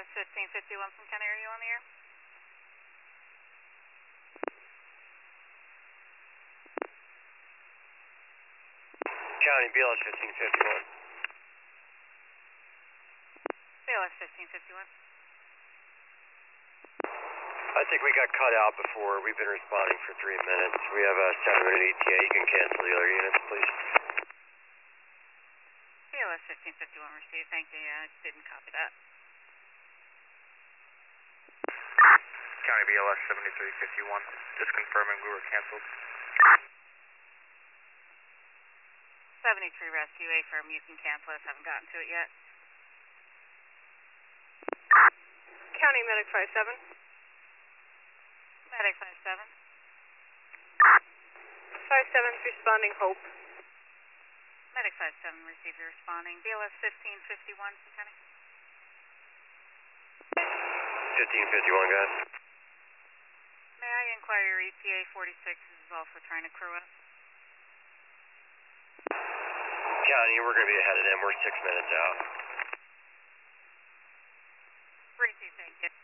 BLS 1551 from County, are you on the air? County, BLS 1551. BLS 1551. I think we got cut out before. We've been responding for 3 minutes. We have a 7-minute ETA. You can cancel the other units, please. BLS 1551 received. Thank you. I didn't copy that. County BLS 7351. Just confirming we were canceled. 73 Rescue, A firm, you can cancel us. Haven't gotten to it yet. County Medic 57. Medic 57. 57's responding, Hope. Medic 57 received, you're responding. BLS 1551 from County. 1551, guys. May I inquire your ETA 46 is also trying to crew up? County, we're going to be ahead of them. We're 6 minutes out. 3-2, thank you.